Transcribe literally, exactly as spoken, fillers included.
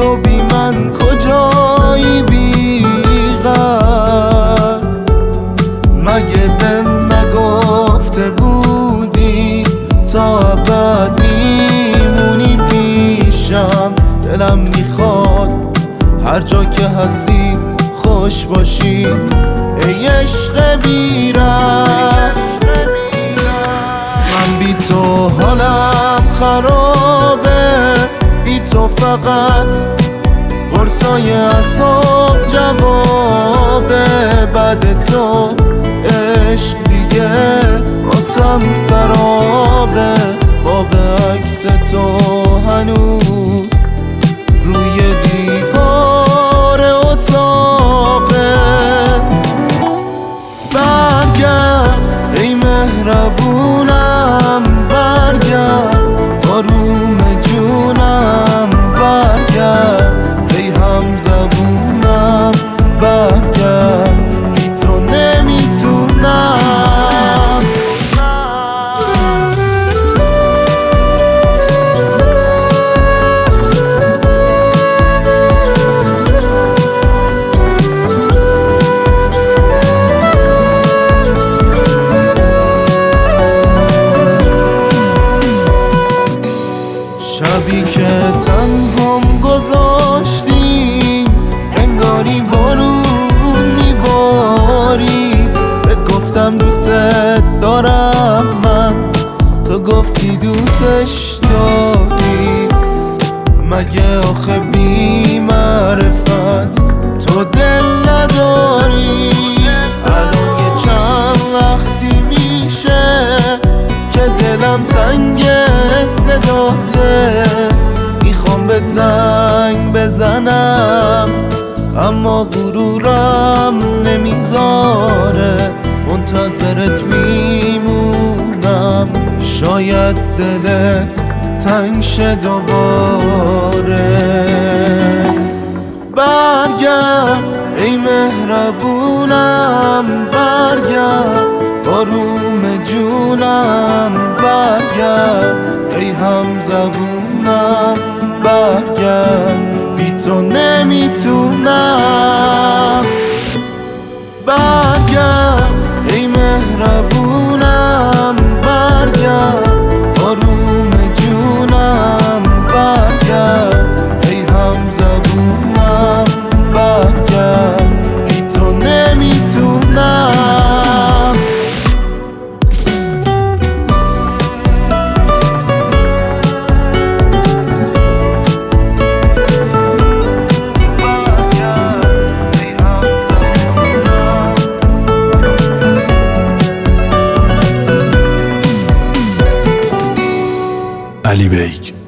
تو بی من کجایی بی‌قرار؟ مگه بهم نگفته بودی تا ابد میمونی پیشم؟ دلم میخواد هر جا که هستی خوش باشی ای عشق بی‌رحم. من بی تو حالم خرابه، بی تو فقط قرصای اعصاب جوابه. بعد تو عشق دیگه واسم سرابه. باب عکس تو هنوز روی دیوار اتاقه. برگرد ای مهربونم، برگرد آروم جونم، برگرد ای همزبونم، برگرد بی تو نمیتونم. شبی که تنهام گذاشتیم انگاری بارون میباری. بهت گفتم دوست دارم من، تو گفتی دوستش داری. مگه آخه بی معرفت تو دل نداری؟ الان یه چند وقتی میشه که دلم تنگ صداته. میخوام به زنگ بزنم اما غرورم نمیذاره. منتظرت میمونم شاید دلت تنگ شه دوباره. برگرد ای مهربونم، برگرد آروم جونم، برگرد ای همزبونم، برگرد بی تو نمیتونم. برگرد ای مهربونم، برگرد آروم جونم، برگرد ای همزبونم، برگرد بی تو نمیتونم. علی بیگ.